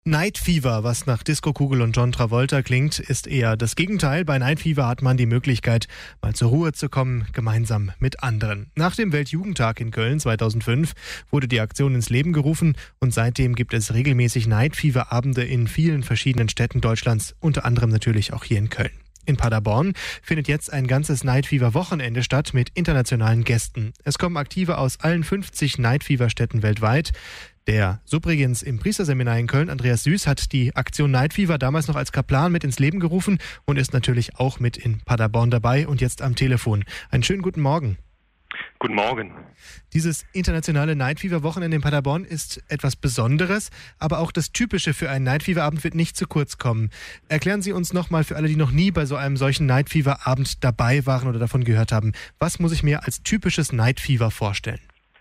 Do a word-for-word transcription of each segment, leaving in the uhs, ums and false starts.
Night Fever, was nach Disco-Kugel und John Travolta klingt, ist eher das Gegenteil. Bei Night Fever hat man die Möglichkeit, mal zur Ruhe zu kommen, gemeinsam mit anderen. Nach dem Weltjugendtag in Köln zweitausendfünf wurde die Aktion ins Leben gerufen und seitdem gibt es regelmäßig Night Fever-Abende in vielen verschiedenen Städten Deutschlands, unter anderem natürlich auch hier in Köln. In Paderborn findet jetzt ein ganzes Night Fever Wochenende statt mit internationalen Gästen. Es kommen Aktive aus allen fünfzig Night Fever Städten weltweit. Der Subrigens im Priesterseminar in Köln, Andreas Süß, hat die Aktion Night Fever damals noch als Kaplan mit ins Leben gerufen und ist natürlich auch mit in Paderborn dabei und jetzt am Telefon. Einen schönen guten Morgen. Guten Morgen. Dieses internationale Night Fever Wochenende in Paderborn ist etwas Besonderes, aber auch das Typische für einen Night Fever Abend wird nicht zu kurz kommen. Erklären Sie uns nochmal für alle, die noch nie bei so einem solchen Night Fever Abend dabei waren oder davon gehört haben, was muss ich mir als typisches Night Fever vorstellen?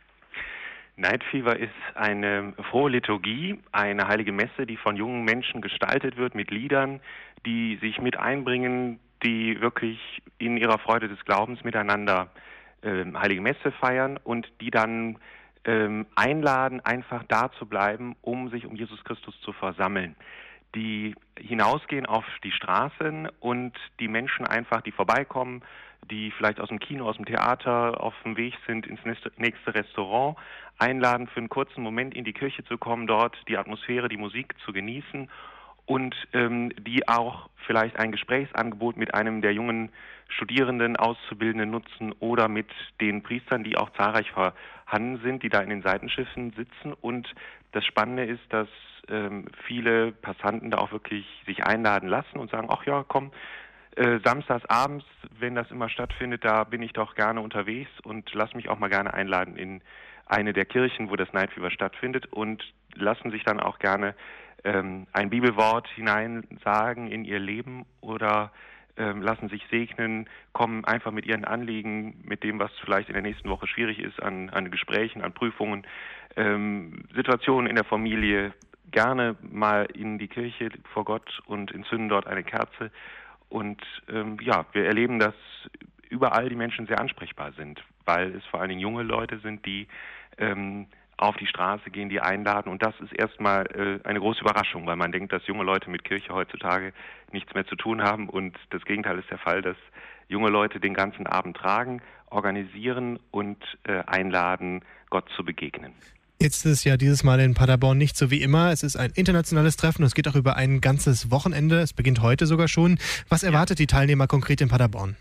Night Fever ist eine frohe Liturgie, eine heilige Messe, die von jungen Menschen gestaltet wird mit Liedern, die sich mit einbringen, die wirklich in ihrer Freude des Glaubens miteinander äh, heilige Messe feiern und die dann äh, einladen, einfach da zu bleiben, um sich um Jesus Christus zu versammeln. Die hinausgehen auf die Straßen und die Menschen einfach, die vorbeikommen, die vielleicht aus dem Kino, aus dem Theater auf dem Weg sind ins nächste Restaurant, einladen, für einen kurzen Moment in die Kirche zu kommen, dort die Atmosphäre, die Musik zu genießen und ähm, die auch vielleicht ein Gesprächsangebot mit einem der jungen Studierenden, Auszubildenden nutzen oder mit den Priestern, die auch zahlreich vorhanden sind, die da in den Seitenschiffen sitzen. Und das Spannende ist, dass ähm, viele Passanten da auch wirklich sich einladen lassen und sagen, ach ja, komm, Äh, samstags abends, wenn das immer stattfindet, da bin ich doch gerne unterwegs und lass mich auch mal gerne einladen in eine der Kirchen, wo das Night Fever stattfindet und lassen sich dann auch gerne ähm, ein Bibelwort hineinsagen in ihr Leben oder ähm, lassen sich segnen, kommen einfach mit ihren Anliegen, mit dem, was vielleicht in der nächsten Woche schwierig ist, an, an Gesprächen, an Prüfungen, ähm, Situationen in der Familie, gerne mal in die Kirche vor Gott und entzünden dort eine Kerze. Und ähm, ja, wir erleben, dass überall die Menschen sehr ansprechbar sind, weil es vor allen Dingen junge Leute sind, die ähm, auf die Straße gehen, die einladen. Und das ist erstmal äh, eine große Überraschung, weil man denkt, dass junge Leute mit Kirche heutzutage nichts mehr zu tun haben. Und das Gegenteil ist der Fall, dass junge Leute den ganzen Abend tragen, organisieren und äh, einladen, Gott zu begegnen. Jetzt ist ja dieses Mal in Paderborn nicht so wie immer. Es ist ein internationales Treffen. Es geht auch über ein ganzes Wochenende. Es beginnt heute sogar schon. Was erwartet die Teilnehmer konkret in Paderborn?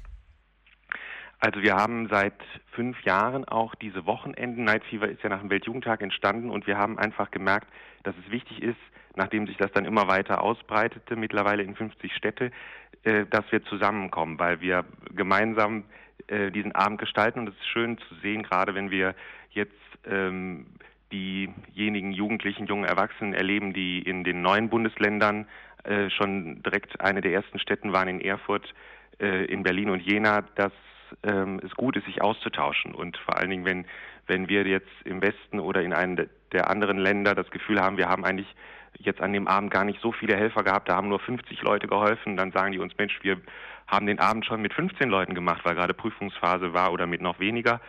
Also wir haben seit fünf Jahren auch diese Wochenenden. Night Fever ist ja nach dem Weltjugendtag entstanden und wir haben einfach gemerkt, dass es wichtig ist, nachdem sich das dann immer weiter ausbreitete, mittlerweile in fünfzig Städte, äh, dass wir zusammenkommen, weil wir gemeinsam äh, diesen Abend gestalten. Und es ist schön zu sehen, gerade wenn wir jetzt ähm, diejenigen Jugendlichen, jungen Erwachsenen erleben, die in den neuen Bundesländern äh, schon direkt eine der ersten Städten waren, in Erfurt, äh, in Berlin und Jena, dass ähm, es gut ist, sich auszutauschen. Und vor allen Dingen, wenn, wenn wir jetzt im Westen oder in einem der anderen Länder das Gefühl haben, wir haben eigentlich jetzt an dem Abend gar nicht so viele Helfer gehabt, da haben nur fünfzig Leute geholfen, dann sagen die uns, Mensch, wir haben den Abend schon mit fünfzehn Leuten gemacht, weil gerade Prüfungsphase war oder mit noch weniger.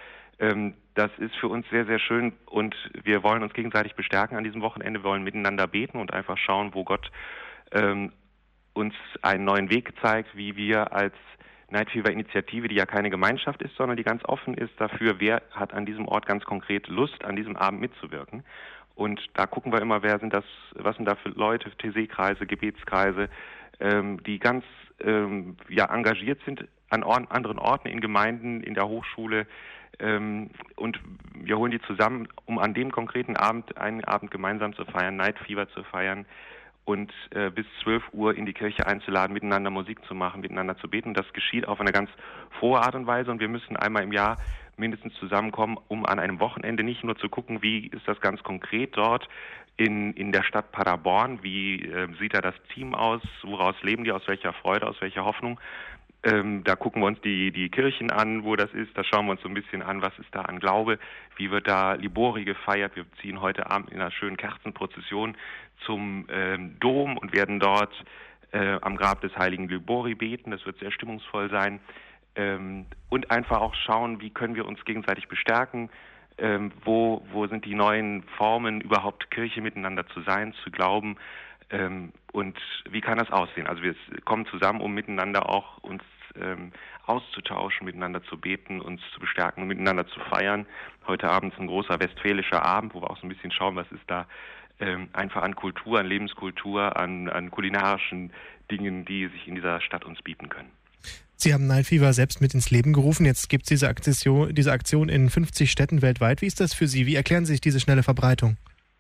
Das ist für uns sehr, sehr schön und wir wollen uns gegenseitig bestärken an diesem Wochenende. Wir wollen miteinander beten und einfach schauen, wo Gott ähm, uns einen neuen Weg zeigt, wie wir als Night Fever Initiative, die ja keine Gemeinschaft ist, sondern die ganz offen ist dafür, wer hat an diesem Ort ganz konkret Lust, an diesem Abend mitzuwirken. Und da gucken wir immer, wer sind das, was sind da für Leute, T C-Kreise, Gebetskreise, ähm, die ganz ähm, ja, engagiert sind an Or- anderen Orten, in Gemeinden, in der Hochschule. Ähm, und wir holen die zusammen, um an dem konkreten Abend, einen Abend gemeinsam zu feiern, Night Fever zu feiern und äh, bis zwölf Uhr in die Kirche einzuladen, miteinander Musik zu machen, miteinander zu beten. Das geschieht auf eine ganz frohe Art und Weise und wir müssen einmal im Jahr mindestens zusammenkommen, um an einem Wochenende nicht nur zu gucken, wie ist das ganz konkret dort in, in der Stadt Paderborn, wie äh, sieht da das Team aus, woraus leben die, aus welcher Freude, aus welcher Hoffnung. Ähm, da gucken wir uns die, die Kirchen an, wo das ist, da schauen wir uns so ein bisschen an, was ist da an Glaube, wie wird da Libori gefeiert. Wir ziehen heute Abend in einer schönen Kerzenprozession zum ähm, Dom und werden dort äh, am Grab des heiligen Libori beten, das wird sehr stimmungsvoll sein. Ähm, und einfach auch schauen, wie können wir uns gegenseitig bestärken, ähm, wo, wo sind die neuen Formen, überhaupt Kirche miteinander zu sein, zu glauben, Ähm, und wie kann das aussehen? Also wir kommen zusammen, um miteinander auch uns ähm, auszutauschen, miteinander zu beten, uns zu bestärken und miteinander zu feiern. Heute Abend ist ein großer westfälischer Abend, wo wir auch so ein bisschen schauen, was ist da ähm, einfach an Kultur, an Lebenskultur, an, an kulinarischen Dingen, die sich in dieser Stadt uns bieten können. Sie haben Night Fever selbst mit ins Leben gerufen. Jetzt gibt es diese Aktion, diese Aktion in fünfzig Städten weltweit. Wie ist das für Sie? Wie erklären Sie sich diese schnelle Verbreitung?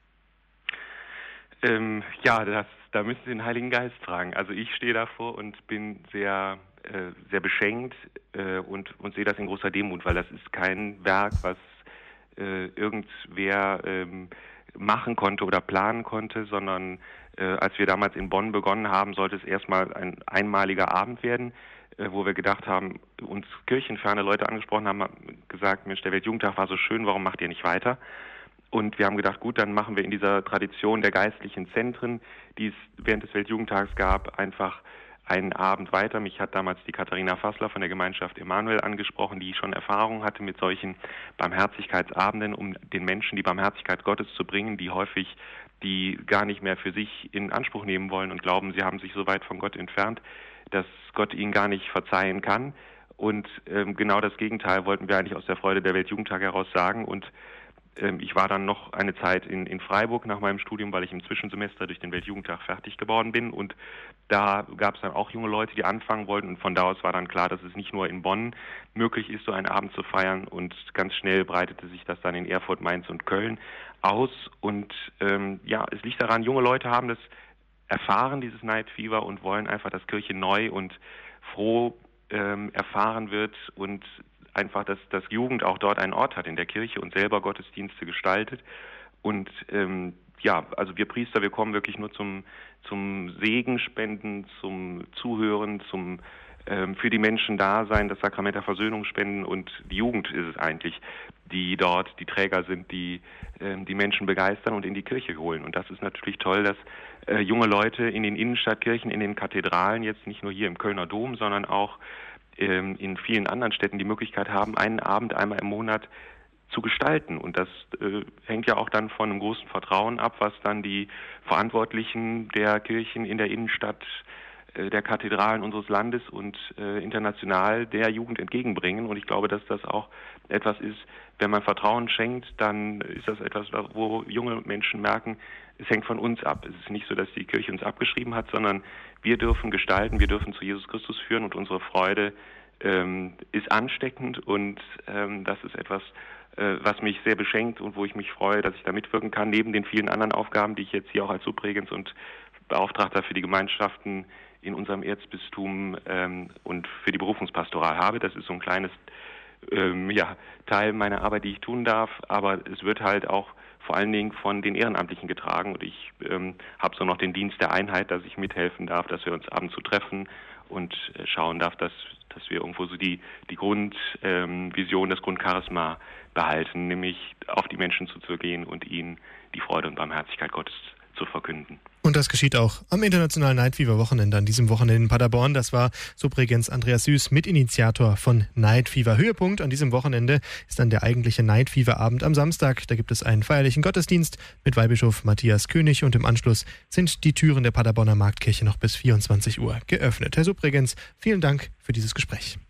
Ähm, ja, das, da müssen Sie den Heiligen Geist fragen. Also ich stehe davor und bin sehr, äh, sehr beschenkt äh, und, und sehe das in großer Demut, weil das ist kein Werk, was äh, irgendwer ähm, machen konnte oder planen konnte, sondern äh, als wir damals in Bonn begonnen haben, sollte es erstmal ein einmaliger Abend werden, äh, wo wir gedacht haben, uns kirchenferne Leute angesprochen haben, haben gesagt, Mensch, der Weltjugendtag war so schön, warum macht ihr nicht weiter? Und wir haben gedacht, gut, dann machen wir in dieser Tradition der geistlichen Zentren, die es während des Weltjugendtags gab, einfach einen Abend weiter. Mich hat damals die Katharina Fassler von der Gemeinschaft Emanuel angesprochen, die schon Erfahrung hatte mit solchen Barmherzigkeitsabenden, um den Menschen die Barmherzigkeit Gottes zu bringen, die häufig die gar nicht mehr für sich in Anspruch nehmen wollen und glauben, sie haben sich so weit von Gott entfernt, dass Gott ihnen gar nicht verzeihen kann. Und ähm, genau das Gegenteil wollten wir eigentlich aus der Freude der Weltjugendtag heraus sagen. Und ich war dann noch eine Zeit in, in Freiburg nach meinem Studium, weil ich im Zwischensemester durch den Weltjugendtag fertig geworden bin. Und da gab es dann auch junge Leute, die anfangen wollten. Und von da aus war dann klar, dass es nicht nur in Bonn möglich ist, so einen Abend zu feiern. Und ganz schnell breitete sich das dann in Erfurt, Mainz und Köln aus. Und ähm, ja, es liegt daran, junge Leute haben das erfahren, dieses Night Fever, und wollen einfach, dass Kirche neu und froh ähm, erfahren wird und einfach, dass, dass Jugend auch dort einen Ort hat in der Kirche und selber Gottesdienste gestaltet. Und ähm, ja, also wir Priester, wir kommen wirklich nur zum, zum Segen spenden, zum Zuhören, zum ähm, für die Menschen da sein, das Sakrament der Versöhnung spenden, und die Jugend ist es eigentlich, die dort die Träger sind, die ähm, die Menschen begeistern und in die Kirche holen. Und das ist natürlich toll, dass äh, junge Leute in den Innenstadtkirchen, in den Kathedralen, jetzt nicht nur hier im Kölner Dom, sondern auch in vielen anderen Städten die Möglichkeit haben, einen Abend einmal im Monat zu gestalten. Und das äh, hängt ja auch dann von einem großen Vertrauen ab, was dann die Verantwortlichen der Kirchen in der Innenstadt, äh, der Kathedralen unseres Landes und äh, international der Jugend entgegenbringen. Und ich glaube, dass das auch etwas ist, wenn man Vertrauen schenkt, dann ist das etwas, wo junge Menschen merken, es hängt von uns ab. Es ist nicht so, dass die Kirche uns abgeschrieben hat, sondern wir dürfen gestalten, wir dürfen zu Jesus Christus führen, und unsere Freude ähm, ist ansteckend, und ähm, das ist etwas, äh, was mich sehr beschenkt und wo ich mich freue, dass ich da mitwirken kann, neben den vielen anderen Aufgaben, die ich jetzt hier auch als Subregens und Beauftragter für die Gemeinschaften in unserem Erzbistum ähm, und für die Berufungspastoral habe. Das ist so ein kleines ähm, ja, Teil meiner Arbeit, die ich tun darf, aber es wird halt auch vor allen Dingen von den Ehrenamtlichen getragen, und ich ähm, habe so noch den Dienst der Einheit, dass ich mithelfen darf, dass wir uns abends zu treffen und äh, schauen darf, dass, dass wir irgendwo so die, die Grundvision, ähm, das Grundcharisma behalten, nämlich auf die Menschen zuzugehen und ihnen die Freude und Barmherzigkeit Gottes zu verkünden. Und das geschieht auch am Internationalen Night Fever Wochenende, an diesem Wochenende in Paderborn. Das war Subregens Andreas Süß, Mitinitiator von Night Fever. Höhepunkt an diesem Wochenende ist dann der eigentliche Night Fever Abend am Samstag. Da gibt es einen feierlichen Gottesdienst mit Weihbischof Matthias König, und im Anschluss sind die Türen der Paderborner Marktkirche noch bis vierundzwanzig Uhr geöffnet. Herr Subregens, vielen Dank für dieses Gespräch.